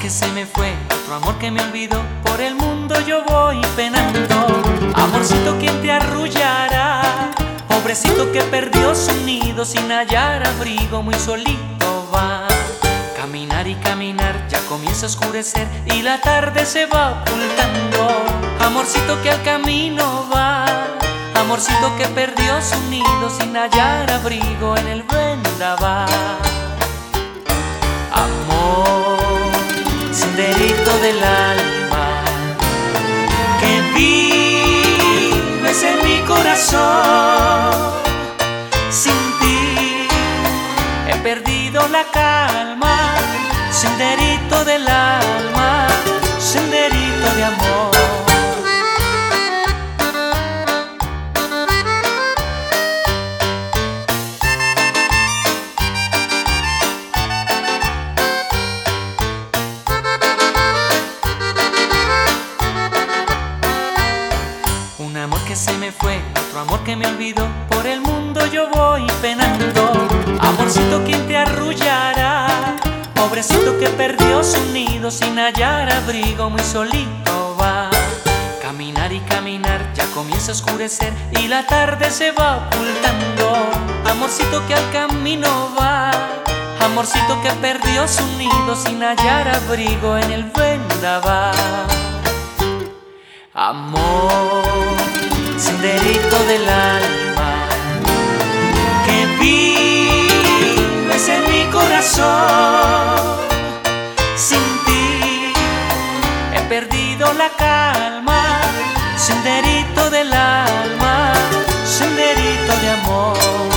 que se me fue, otro amor que me olvidó, por el mundo yo voy penando. Amorcito, ¿quién te arrullará? Pobrecito que perdió su nido sin hallar abrigo, muy solito va. Caminar y caminar, ya comienza a oscurecer y la tarde se va ocultando. Amorcito que al camino va, amorcito que perdió su nido sin hallar abrigo en el vendaval. Amor, senderito del alma, que vives en mi corazón. Sin ti he perdido la calma. Senderito del alma, senderito de amor. Un amor que se me fue, otro amor que me olvidó, por el mundo yo voy penando. Amorcito, ¿quién te arrullará? Pobrecito que perdió su nido sin hallar abrigo, muy solito va. Caminar y caminar, ya comienza a oscurecer y la tarde se va ocultando. Amorcito que al camino va, amorcito que perdió su nido sin hallar abrigo en el vendaval. Amor, senderito del alma, que vives en mi corazón. Sin ti he perdido la calma. Senderito del alma, senderito de amor.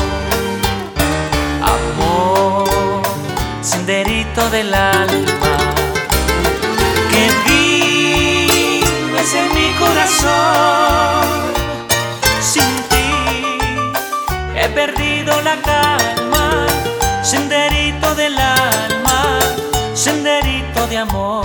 Amor, senderito del alma, que vives en mi corazón. Sin ti he perdido la calma. Senderito del alma, senderito de amor.